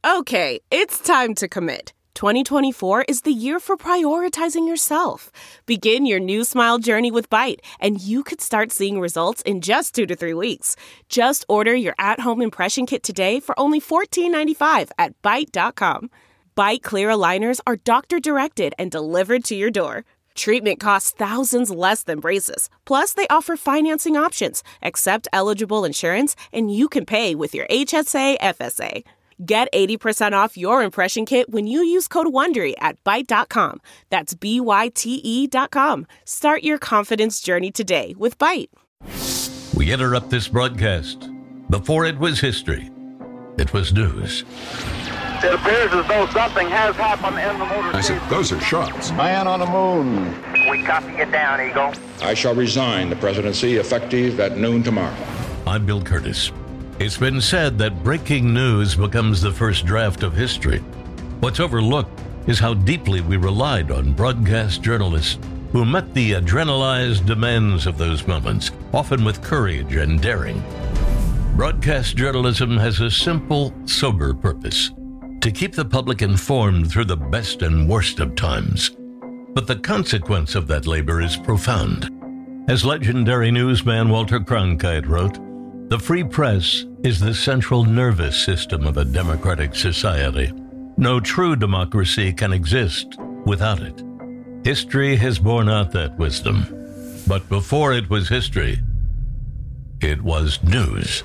Okay, it's time to commit. 2024 is the year for prioritizing yourself. Begin your new smile journey with Byte, and you could start seeing results in just 2 to 3 weeks. Just order your at-home impression kit today for only $14.95 at Byte.com. Byte Clear aligners are doctor-directed and delivered to your door. Treatment costs thousands less than braces. Plus, they offer financing options, accept eligible insurance, and you can pay with your HSA, FSA. Get 80% off your impression kit when you use code WONDERY at Byte.com. That's BYTE.com. Start your confidence journey today with Byte. We interrupt this broadcast. Before it was history, it was news. It appears as though something has happened in the motor. I said, those are shots. Man on the moon. We copy you down, Eagle. I shall resign the presidency effective at noon tomorrow. I'm Bill Curtis. It's been said that breaking news becomes the first draft of history. What's overlooked is how deeply we relied on broadcast journalists who met the adrenalized demands of those moments, often with courage and daring. Broadcast journalism has a simple, sober purpose: to keep the public informed through the best and worst of times. But the consequence of that labor is profound. As legendary newsman Walter Cronkite wrote, "The free press is the central nervous system of a democratic society. No true democracy can exist without it." History has borne out that wisdom. But before it was history, it was news.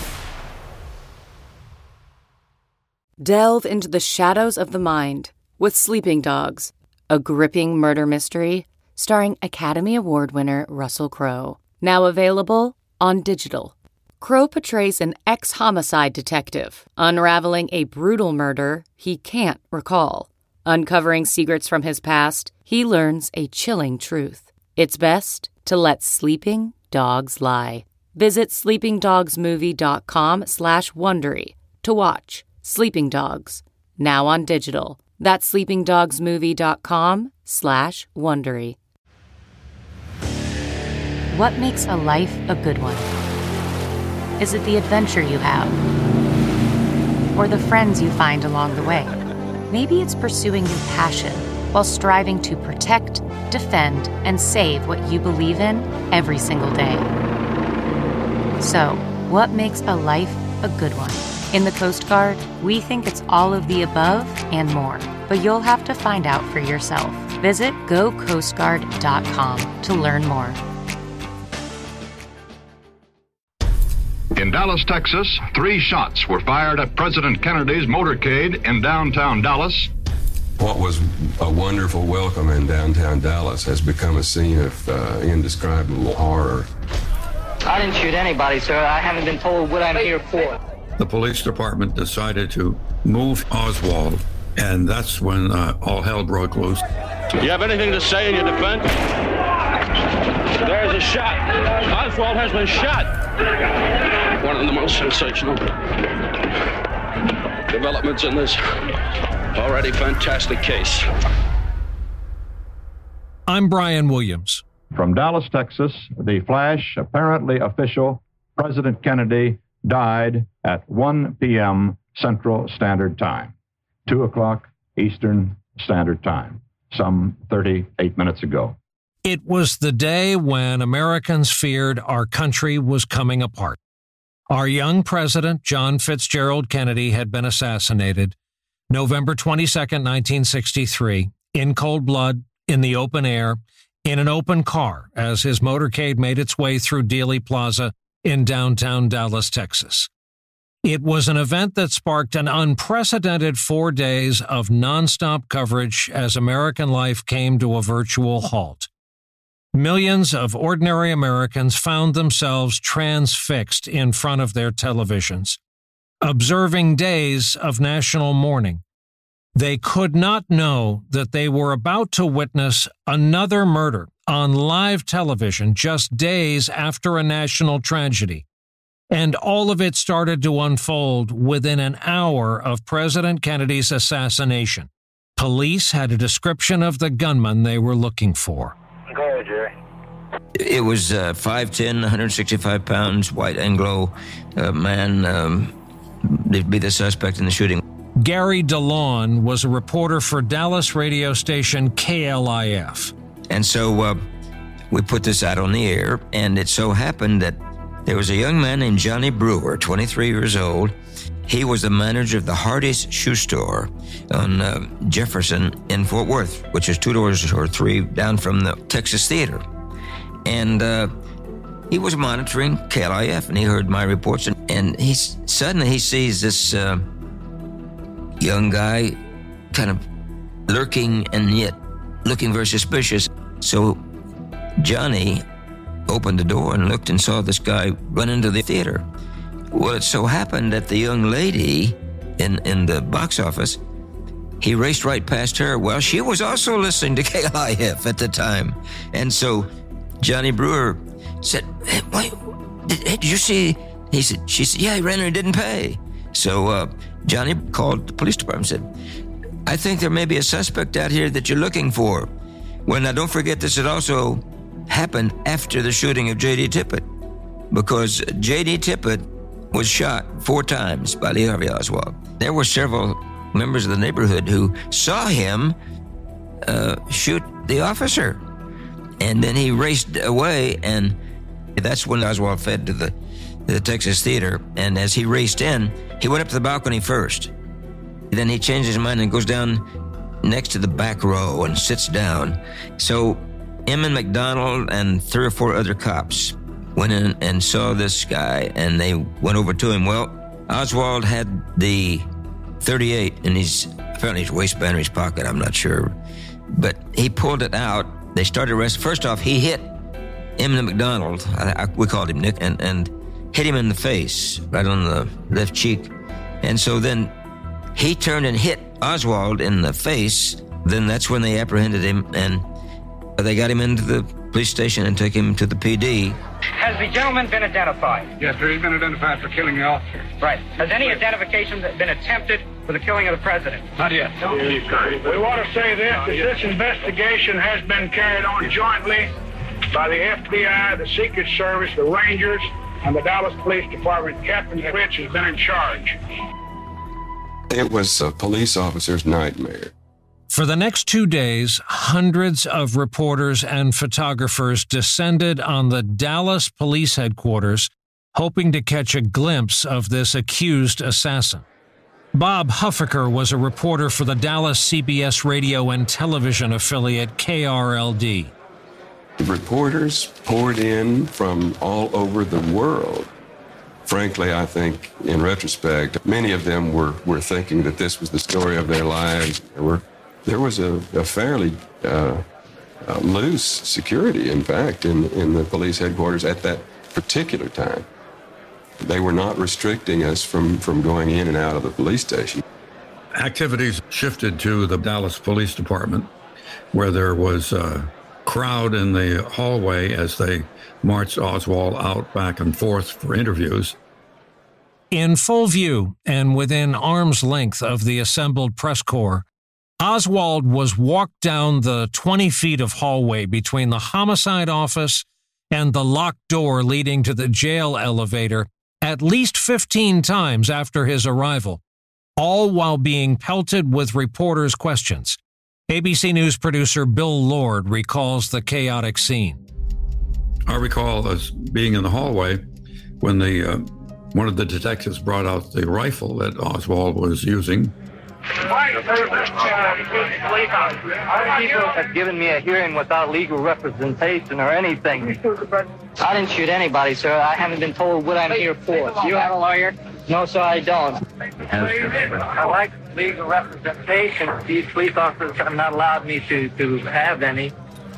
Delve into the shadows of the mind with Sleeping Dogs, a gripping murder mystery starring Academy Award winner Russell Crowe. Now available on digital. Crowe portrays an ex-homicide detective unraveling a brutal murder he can't recall. Uncovering secrets from his past, he learns a chilling truth. It's best to let sleeping dogs lie. Visit sleepingdogsmovie.com/Wondery to watch Sleeping Dogs, now on digital. That's sleepingdogsmovie.com/Wondery. What makes a life a good one? Is it the adventure you have? Or the friends you find along the way? Maybe it's pursuing your passion while striving to protect, defend, and save what you believe in every single day. So, what makes a life a good one? In the Coast Guard, we think it's all of the above and more, but you'll have to find out for yourself. Visit gocoastguard.com to learn more. In Dallas, Texas, 3 shots were fired at President Kennedy's motorcade in downtown Dallas. What was a wonderful welcome in downtown Dallas has become a scene of indescribable horror. I didn't shoot anybody, sir. I haven't been told what I'm here for. The police department decided to move Oswald, and that's when all hell broke loose. Do you have anything to say in your defense? There's a shot. Oswald has been shot. One of the most sensational developments in this already fantastic case. I'm Brian Williams. From Dallas, Texas, the flash, apparently official, President Kennedy died at 1 p.m. Central Standard Time, 2 o'clock Eastern Standard Time, some 38 minutes ago. It was the day when Americans feared our country was coming apart. Our young president, John Fitzgerald Kennedy, had been assassinated November 22nd, 1963, in cold blood, in the open air, in an open car, as his motorcade made its way through Dealey Plaza in downtown Dallas, Texas. It was an event that sparked an unprecedented 4 days of nonstop coverage as American life came to a virtual halt. Millions of ordinary Americans found themselves transfixed in front of their televisions, observing days of national mourning. They could not know that they were about to witness another murder on live television just days after a national tragedy. And all of it started to unfold within an hour of President Kennedy's assassination. Police had a description of the gunman they were looking for. Go ahead, Jerry. It was 5'10", 165 pounds, white Anglo man. They'd be the suspect in the shooting. Gary DeLawn was a reporter for Dallas radio station KLIF. And so we put this out on the air, and it so happened that there was a young man named Johnny Brewer, 23 years old. He was the manager of the Hardee's shoe store on Jefferson in Fort Worth, which is 2 doors or 3 down from the Texas Theater. And he was monitoring KLIF, and he heard my reports, and suddenly he sees this young guy kind of lurking and yet looking very suspicious. So Johnny opened the door and looked and saw this guy run into the theater. Well, it so happened that the young lady in the box office, he raced right past her. Well, she was also listening to KLIF at the time. And so Johnny Brewer said, "Hey, wait, did you see?" She said, "Yeah, he ran and didn't pay." So Johnny called the police department and said, "I think there may be a suspect out here that you're looking for." Well, now don't forget this had also happened after the shooting of J.D. Tippit, because J.D. Tippit was shot 4 times by Lee Harvey Oswald. There were several members of the neighborhood who saw him shoot the officer. And then he raced away, and that's when Oswald fled to the Texas Theater. And as he raced in, he went up to the balcony first. Then he changed his mind and goes down next to the back row and sits down. So Emmett McDonald and 3 or 4 other cops went in and saw this guy, and they went over to him. Well, Oswald had the .38 in apparently his waistband or his pocket, I'm not sure. But he pulled it out. They started arresting. First off, he hit Emmett McDonald, we called him Nick, and hit him in the face, right on the left cheek. And so then he turned and hit Oswald in the face. Then that's when they apprehended him, and they got him into the police station and took him to the PD. Has the gentleman been identified? Yes, sir. He's been identified for killing the officer. Right. Has any identification been attempted for the killing of the president? Not yet. No. We want to say this, that this investigation has been carried on jointly by the FBI, the Secret Service, the Rangers, and the Dallas Police Department. Captain Fritz has been in charge. It was a police officer's nightmare. For the next 2 days, hundreds of reporters and photographers descended on the Dallas police headquarters, hoping to catch a glimpse of this accused assassin. Bob Huffaker was a reporter for the Dallas CBS radio and television affiliate KRLD. Reporters poured in from all over the world. Frankly, I think, in retrospect, many of them were thinking that this was the story of their lives. There was a fairly loose security, in fact, in the police headquarters at that particular time. They were not restricting us from going in and out of the police station. Activities shifted to the Dallas Police Department, where there was a crowd in the hallway as they marched Oswald out back and forth for interviews. In full view and within arm's length of the assembled press corps, Oswald was walked down the 20 feet of hallway between the homicide office and the locked door leading to the jail elevator at least 15 times after his arrival, all while being pelted with reporters' questions. ABC News producer Bill Lord recalls the chaotic scene. I recall us being in the hallway when one of the detectives brought out the rifle that Oswald was using. People have given me a hearing without legal representation or anything. I didn't shoot anybody, sir. I haven't been told what I'm here for. You have a lawyer? No, sir, I don't. I like legal representation. These police officers have not allowed me to have any.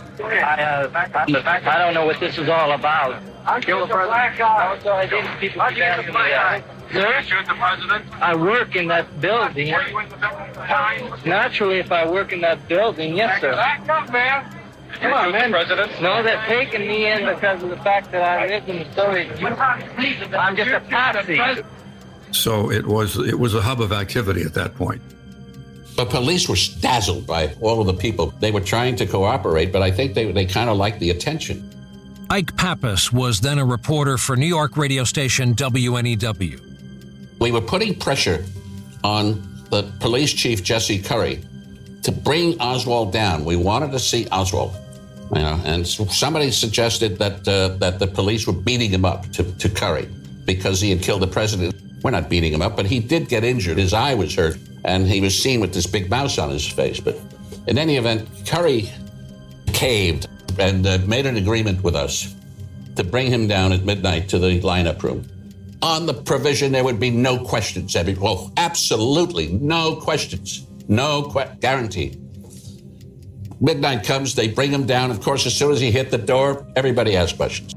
I don't know what this is all about. Kill the president? No, sir, I didn't. People keep asking me. Sir? Shoot the president? I work in that building. Naturally, if I work in that building, yes, sir. Back up, man. Come on, man. No, they're taking me in because of the fact that I live in the storage. I'm just a patsy. So it was a hub of activity at that point. The police were dazzled by all of the people. They were trying to cooperate, but I think they kind of liked the attention. Ike Pappas was then a reporter for New York radio station WNEW. We were putting pressure on the police chief, Jesse Curry, to bring Oswald down. We wanted to see Oswald. And somebody suggested that the police were beating him up to Curry because he had killed the president. We're not beating him up, but he did get injured. His eye was hurt, and he was seen with this big mouse on his face. But in any event, Curry caved and made an agreement with us to bring him down at midnight to the lineup room on the provision there would be no questions. Well, absolutely no questions. Guaranteed. Midnight comes, they bring him down. Of course, as soon as he hit the door, everybody has questions.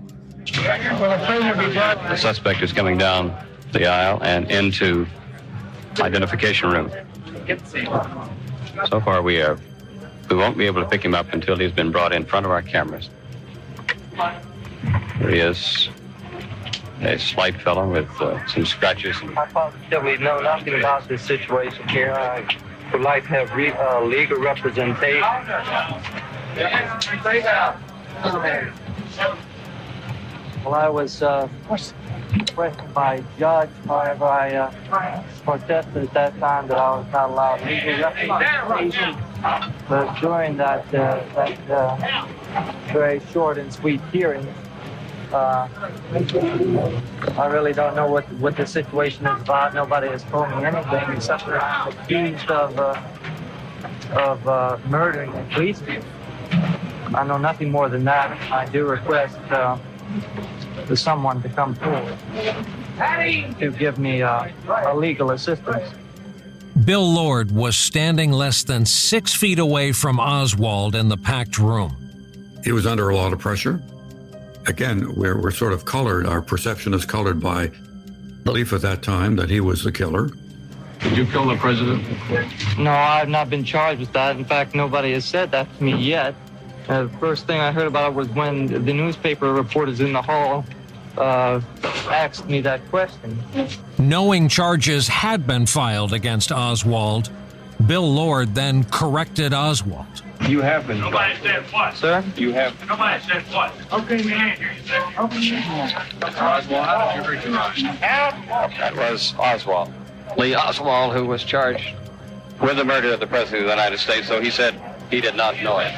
The suspect is coming down the aisle and into identification room. So far, we won't be able to pick him up until he's been brought in front of our cameras. Here he is, a slight fellow with some scratches. I positively know nothing about this situation here. I would like to have legal representation. Well, I was questioned by a judge. However, I protested at that time that I was not allowed legal representation. But during that very short and sweet hearing, I really don't know what the situation is about. Nobody has told me anything except that I'm accused of murdering a policeman. I know nothing more than that. I do request for someone to come forward to give me a legal assistance. Bill Lord was standing less than 6 feet away from Oswald in the packed room. He was under a lot of pressure. Again, we're sort of colored. Our perception is colored by belief at that time that he was the killer. Did you kill the president? No, I've not been charged with that. In fact, nobody has said that to me yet. The first thing I heard about it was when the newspaper reporters in the hall asked me that question. Knowing charges had been filed against Oswald, Bill Lord then corrected Oswald. You have been. Nobody said what? Sir? You have. Nobody said what? Okay, man. Oswald, how did you recognize him? That was Oswald. Lee Oswald, who was charged with the murder of the President of the United States, so he said he did not know it.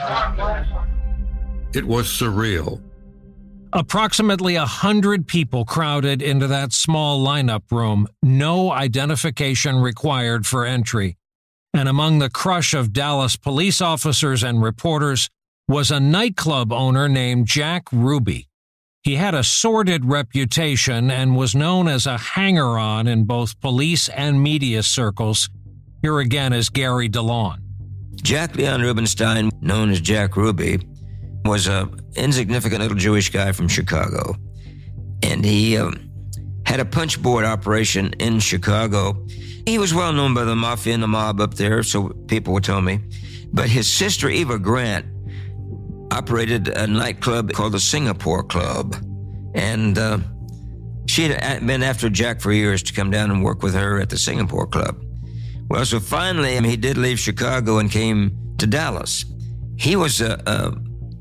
It was surreal. Approximately 100 people crowded into that small lineup room, no identification required for entry. And among the crush of Dallas police officers and reporters was a nightclub owner named Jack Ruby. He had a sordid reputation and was known as a hanger-on in both police and media circles. Here again is Gary DeLaune. Jack Leon Rubenstein, known as Jack Ruby, was an insignificant little Jewish guy from Chicago. And he had a punchboard operation in Chicago. He was well known by the mafia and the mob up there, so people would tell me. But his sister, Eva Grant, operated a nightclub called the Singapore Club. And she had been after Jack for years to come down and work with her at the Singapore Club. Well, so finally, he did leave Chicago and came to Dallas. He was a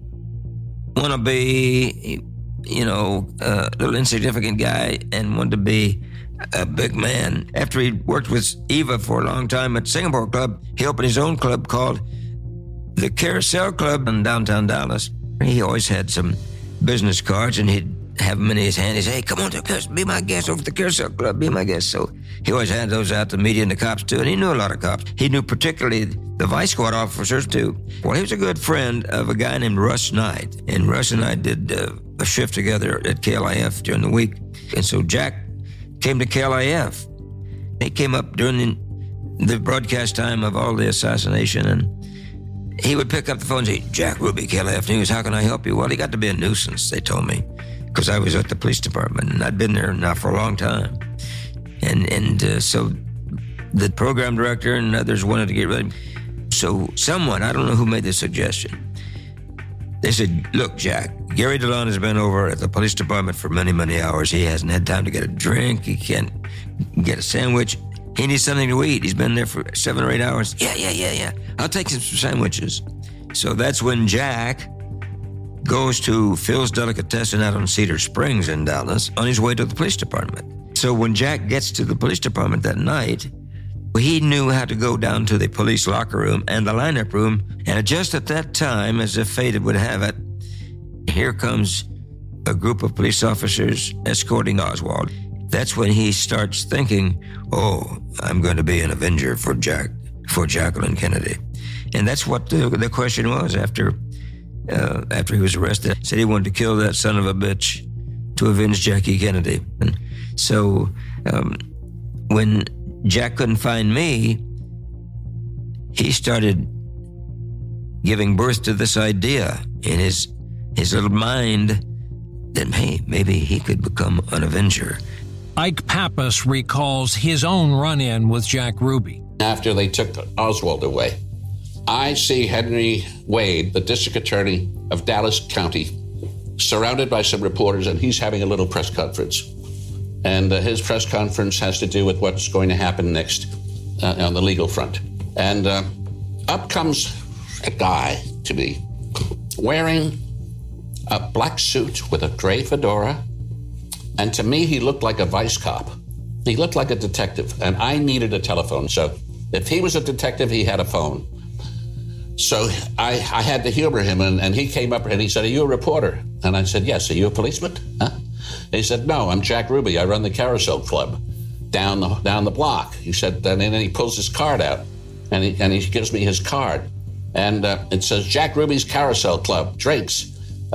wannabe, little insignificant guy and wanted to be a big man. After he worked with Eva for a long time at Singapore Club, he opened his own club called the Carousel Club in downtown Dallas. He always had some business cards, and he'd have them in his hand. He'd say, hey, come on, be my guest over at the Carousel Club, be my guest. So he always handed those out to the media and the cops, too, and he knew a lot of cops. He knew particularly the vice squad officers, too. Well, he was a good friend of a guy named Russ Knight, and Russ and I did a shift together at KLIF during the week. And so Jack came to KLIF. He came up during the broadcast time of all the assassination, and he would pick up the phone and say, Jack Ruby, KLIF News, how can I help you? Well, he got to be a nuisance, they told me, because I was at the police department, and I'd been there now for a long time. And so the program director and others wanted to get rid of him. So someone, I don't know who made the suggestion, they said, look, Jack, Gary DeLaune has been over at the police department for many, many hours. He hasn't had time to get a drink. He can't get a sandwich. He needs something to eat. He's been there for 7 or 8 hours. Yeah. I'll take some sandwiches. So that's when Jack goes to Phil's Delicatessen out on Cedar Springs in Dallas on his way to the police department. So when Jack gets to the police department that night, He knew how to go down to the police locker room and the lineup room, and just at that time, as if fate would have it, here comes a group of police officers escorting Oswald. That's when he starts thinking, oh, I'm going to be an avenger for Jacqueline Kennedy. And that's what the question was after he was arrested. Said he wanted to kill that son of a bitch to avenge Jackie Kennedy. And so when Jack couldn't find me, he started giving birth to this idea in his little mind that, hey, maybe he could become an avenger. Ike Pappas recalls his own run-in with Jack Ruby. After they took Oswald away, I see Henry Wade, the district attorney of Dallas County, surrounded by some reporters, and he's having a little press conference. And his press conference has to do with what's going to happen next on the legal front. And up comes a guy to me wearing a black suit with a gray fedora. And to me, he looked like a vice cop. He looked like a detective, and I needed a telephone. So if he was a detective, he had a phone. So I had to humor him, and he came up and he said, "Are you a reporter?" And I said, "Yes." "Are you a policeman?" "Huh?" He said, "No, I'm Jack Ruby. I run the Carousel Club down the block." He said, and then he pulls his card out, and he gives me his card, and it says Jack Ruby's Carousel Club, drinks,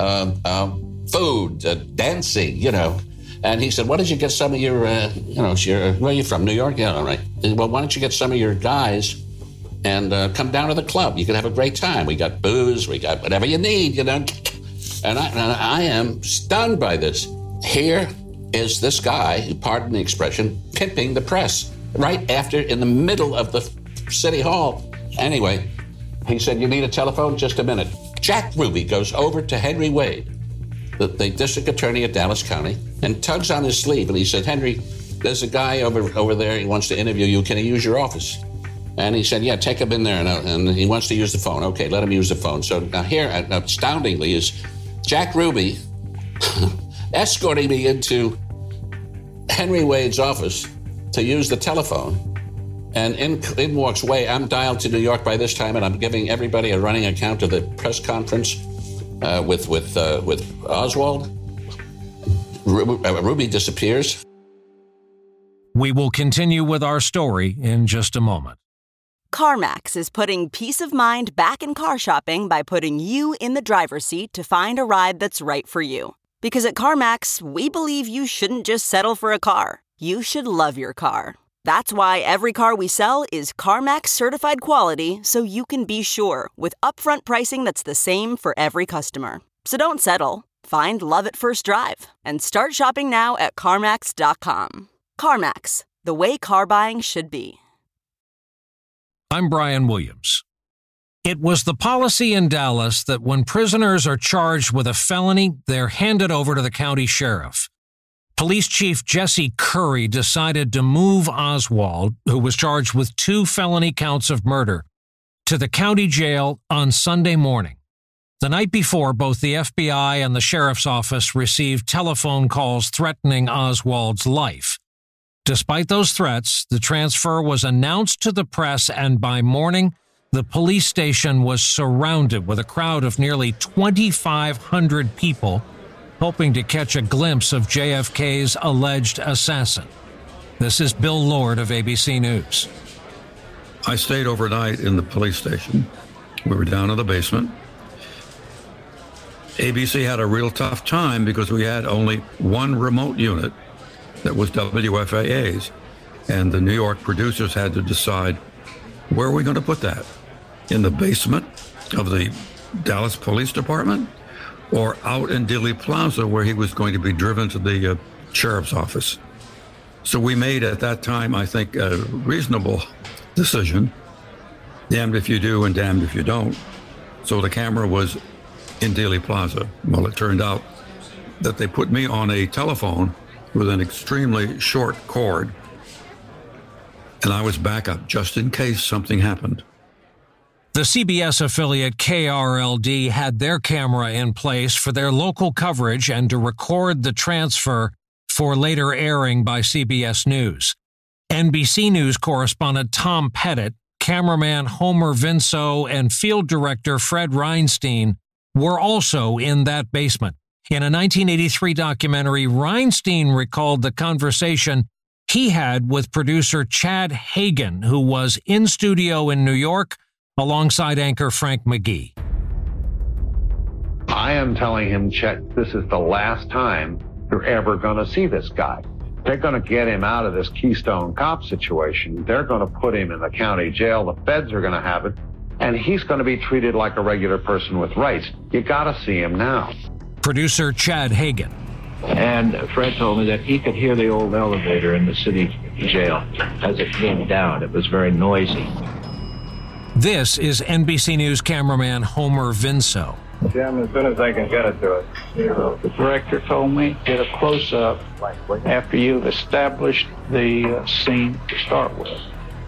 food, dancing, you know. And he said, "Why don't you get some of your, where are you from? New York? Yeah, all right. Well, why don't you get some of your guys and come down to the club? You can have a great time. We got booze, we got whatever you need, you know." And I am stunned by this. Here is this guy, pardon the expression, pimping the press right after, in the middle of the city hall. Anyway, he said, "You need a telephone? Just a minute." Jack Ruby goes over to Henry Wade, the district attorney of Dallas County, and tugs on his sleeve. And he said, "Henry, there's a guy over there. He wants to interview you. Can he use your office?" And he said, "Yeah, take him in there." And he wants to use the phone. Okay, let him use the phone. So now here, astoundingly, is Jack Ruby escorting me into Henry Wade's office to use the telephone. And in walks Wade. I'm dialed to New York by this time, and I'm giving everybody a running account of the press conference with Oswald. Ruby disappears. We will continue with our story in just a moment. CarMax is putting peace of mind back in car shopping by putting you in the driver's seat to find a ride that's right for you. Because at CarMax, we believe you shouldn't just settle for a car. You should love your car. That's why every car we sell is CarMax certified quality, so you can be sure with upfront pricing that's the same for every customer. So don't settle. Find love at first drive and start shopping now at CarMax.com. CarMax, the way car buying should be. I'm Brian Williams. It was the policy in Dallas that when prisoners are charged with a felony, they're handed over to the county sheriff. Police Chief Jesse Curry decided to move Oswald, who was charged with 2 felony counts of murder, to the county jail on Sunday morning. The night before, both the FBI and the sheriff's office received telephone calls threatening Oswald's life. Despite those threats, the transfer was announced to the press, and by morning, the police station was surrounded with a crowd of nearly 2,500 people hoping to catch a glimpse of JFK's alleged assassin. This is Bill Lord of ABC News. I stayed overnight in the police station. We were down in the basement. ABC had a real tough time because we had only one remote unit that was WFAA's, and the New York producers had to decide, where are we going to put that? In the basement of the Dallas Police Department or out in Dealey Plaza where he was going to be driven to the sheriff's office? So we made at that time, I think, a reasonable decision, damned if you do and damned if you don't. So the camera was in Dealey Plaza. Well, it turned out that they put me on a telephone with an extremely short cord, and I was backup just in case something happened. The CBS affiliate KRLD had their camera in place for their local coverage and to record the transfer for later airing by CBS News. NBC News correspondent Tom Pettit, cameraman Homer Vinso, and field director Fred Reinstein were also in that basement. In a 1983 documentary, Reinstein recalled the conversation he had with producer Chad Hagen, who was in studio in New York alongside anchor Frank McGee. I am telling him, Chet, this is the last time you're ever going to see this guy. They're going to get him out of this Keystone Cop situation. They're going to put him in the county jail. The feds are going to have it. And he's going to be treated like a regular person with rights. You got to see him now. Producer Chad Hagen. And Fred told me that he could hear the old elevator in the city jail as it came down. It was very noisy. This is NBC News cameraman Homer Vinso. Jim, as soon as I can get it to it. The director told me, get a close-up after you've established the scene to start with.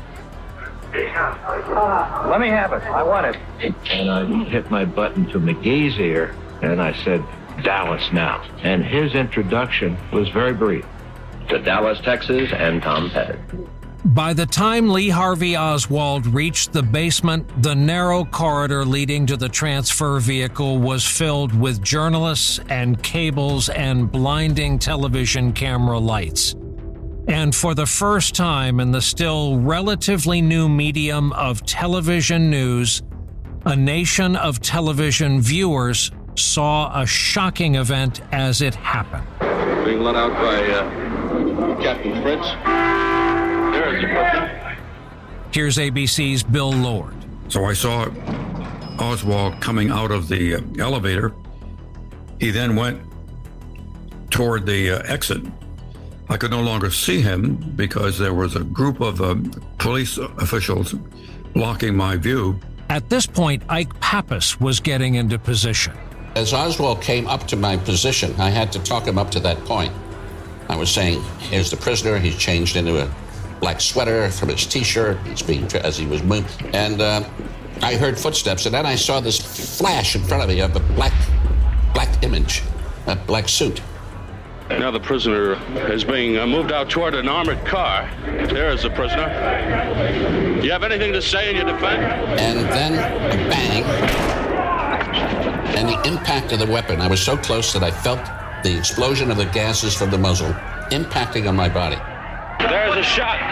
Let me have it. I want it. And I hit my button to McGee's ear, and I said, Dallas now. And his introduction was very brief. To Dallas, Texas, and Tom Pettit. By the time Lee Harvey Oswald reached the basement, the narrow corridor leading to the transfer vehicle was filled with journalists and cables and blinding television camera lights. And for the first time in the still relatively new medium of television news, a nation of television viewers saw a shocking event as it happened. Being let out by Captain Fritz. There is the person. Here's ABC's Bill Lord. So I saw Oswald coming out of the elevator. He then went toward the exit. I could no longer see him because there was a group of police officials blocking my view. At this point, Ike Pappas was getting into position. As Oswald came up to my position, I had to talk him up to that point. I was saying, here's the prisoner. He's changed into a black sweater from his T-shirt. He's being as he was moving. And I heard footsteps, and then I saw this flash in front of me of a black image, a black suit. Now the prisoner is being moved out toward an armored car. There is the prisoner. You have anything to say in your defense? And then a bang, and the impact of the weapon. I was so close that I felt the explosion of the gases from the muzzle impacting on my body. There's a shot.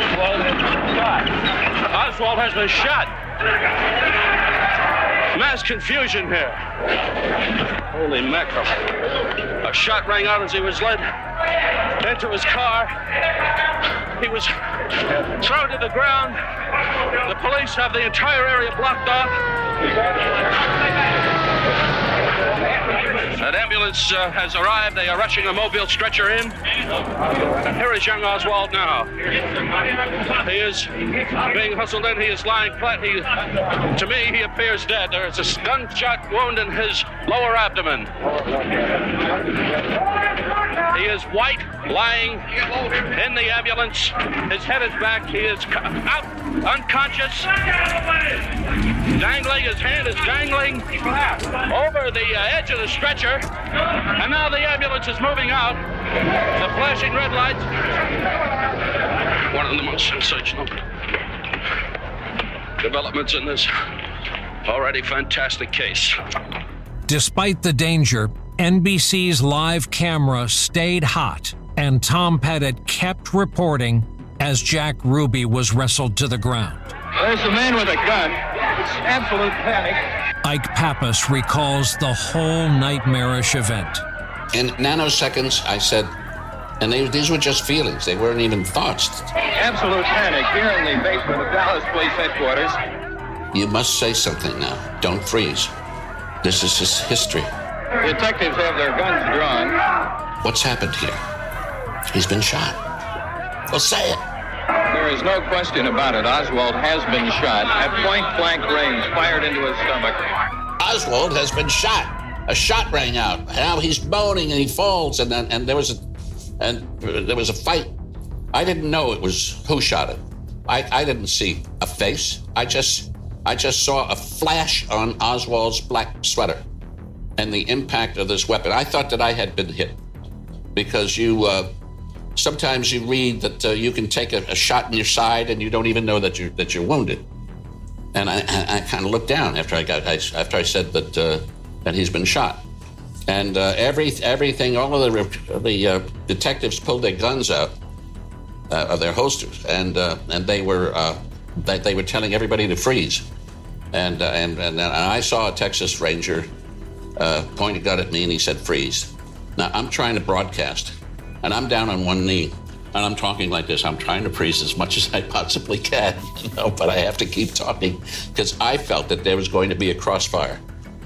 Oswald has been shot. Mass confusion here. Holy mackerel. A shot rang out as he was led into his car. He was thrown to the ground. The police have the entire area blocked off. An ambulance has arrived. They are rushing a mobile stretcher in. Here is young Oswald now. He is being hustled in. He is lying flat. To me, he appears dead. There is a gunshot wound in his lower abdomen. He is white, lying in the ambulance. His head is back. He is out, unconscious, dangling. His hand is dangling over the edge of the stretcher. And now the ambulance is moving out. The flashing red lights. One of the most sensational developments in this already fantastic case. Despite the danger, NBC's live camera stayed hot, and Tom Pettit kept reporting as Jack Ruby was wrestled to the ground. There's a man with a gun. It's absolute panic. Ike Pappas recalls the whole nightmarish event. In nanoseconds, I said, and these were just feelings. They weren't even thoughts. Absolute panic here in the basement of Dallas Police Headquarters. You must say something now. Don't freeze. This is his history. Detectives have their guns drawn. What's happened here? He's been shot. Well, say it. There is no question about it. Oswald has been shot at point-blank range, fired into his stomach. Oswald has been shot. A shot rang out. Now he's moaning and he falls, and there was a fight. I didn't know it was who shot him. I didn't see a face. I just saw a flash on Oswald's black sweater and the impact of this weapon. I thought that I had been hit because you sometimes you read that you can take a shot in your side and you don't even know that you're wounded. And I kind of looked down after I said that he's been shot. And everything, all of the detectives pulled their guns out of their holsters, and they were telling everybody to freeze. And I saw a Texas Ranger point a gun at me, and he said, freeze. Now, I'm trying to broadcast, and I'm down on one knee, and I'm talking like this. I'm trying to freeze as much as I possibly can, but I have to keep talking because I felt that there was going to be a crossfire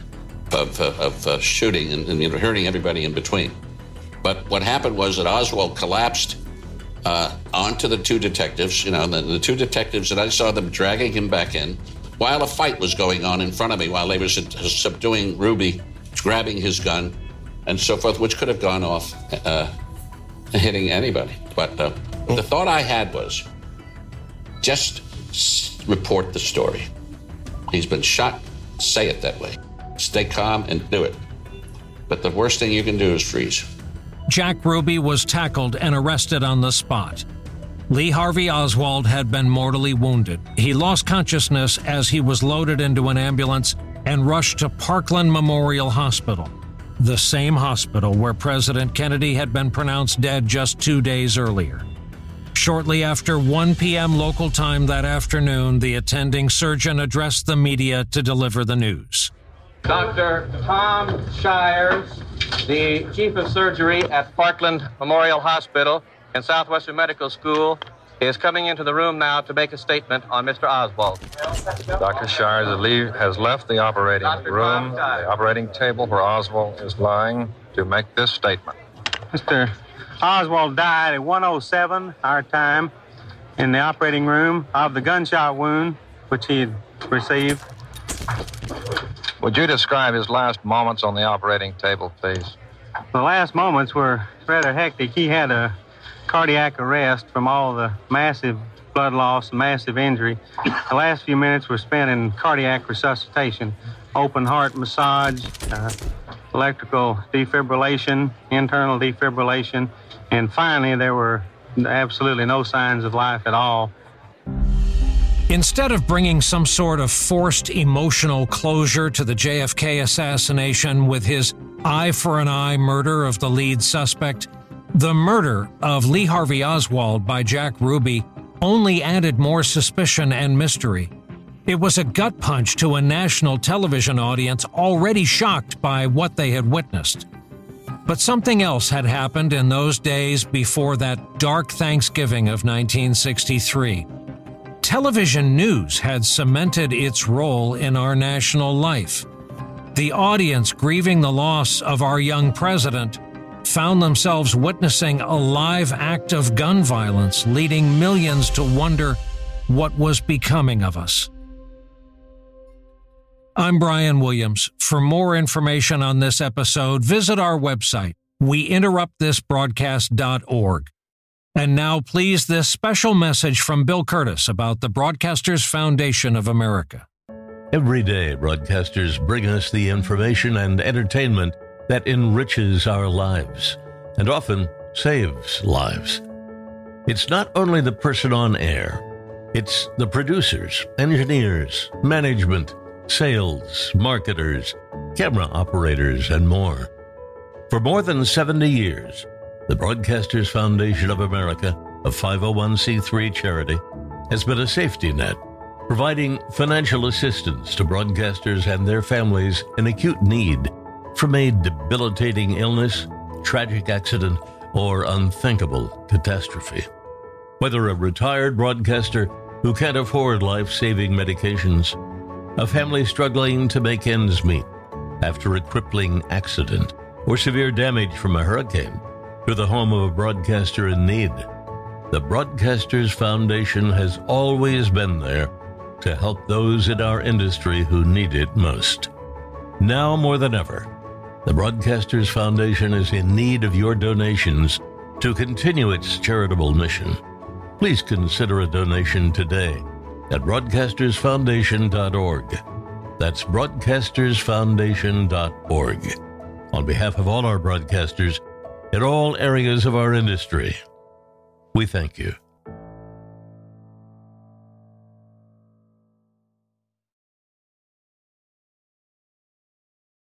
of shooting and hurting everybody in between. But what happened was that Oswald collapsed onto the two detectives, the two detectives, that I saw them dragging him back in while a fight was going on in front of me, while they were subduing Ruby, grabbing his gun, and so forth, which could have gone off hitting anybody. But the thought I had was, just report the story. He's been shot, say it that way. Stay calm and do it. But the worst thing you can do is freeze. Jack Ruby was tackled and arrested on the spot. Lee Harvey Oswald had been mortally wounded. He lost consciousness as he was loaded into an ambulance and rushed to Parkland Memorial Hospital, the same hospital where President Kennedy had been pronounced dead just 2 days earlier. Shortly after 1 p.m. local time that afternoon, the attending surgeon addressed the media to deliver the news. Dr. Tom Shires, the chief of surgery at Parkland Memorial Hospital and Southwestern Medical School, is coming into the room now to make a statement on Mr. Oswald. Dr. Shires has left the operating room, the operating table where Oswald is lying, to make this statement. Mr. Oswald died at 1:07 our time in the operating room of the gunshot wound which he had received. Would you describe his last moments on the operating table, please? The last moments were rather hectic. He had a cardiac arrest from all the massive blood loss and massive injury. The last few minutes were spent in cardiac resuscitation, open heart massage, electrical defibrillation, internal defibrillation, and finally there were absolutely no signs of life at all. Instead of bringing some sort of forced emotional closure to the JFK assassination with his eye-for-an-eye murder of the lead suspect, the murder of Lee Harvey Oswald by Jack Ruby only added more suspicion and mystery. It was a gut punch to a national television audience already shocked by what they had witnessed. But something else had happened in those days before that dark Thanksgiving of 1963. Television news had cemented its role in our national life. The audience grieving the loss of our young president found themselves witnessing a live act of gun violence, leading millions to wonder what was becoming of us. I'm Brian Williams. For more information on this episode, visit our website, weinterruptthisbroadcast.org. And now, please, this special message from Bill Curtis about the Broadcasters Foundation of America. Every day, broadcasters bring us the information and entertainment that enriches our lives and often saves lives. It's not only the person on air, it's the producers, engineers, management, sales, marketers, camera operators, and more. For more than 70 years, the Broadcasters Foundation of America, a 501c3 charity, has been a safety net, providing financial assistance to broadcasters and their families in acute need from a debilitating illness, tragic accident, or unthinkable catastrophe. Whether a retired broadcaster who can't afford life-saving medications, a family struggling to make ends meet after a crippling accident, or severe damage from a hurricane, to the home of a broadcaster in need, the Broadcasters Foundation has always been there to help those in our industry who need it most. Now more than ever, the Broadcasters Foundation is in need of your donations to continue its charitable mission. Please consider a donation today at broadcastersfoundation.org. That's broadcastersfoundation.org. On behalf of all our broadcasters in all areas of our industry, We thank you.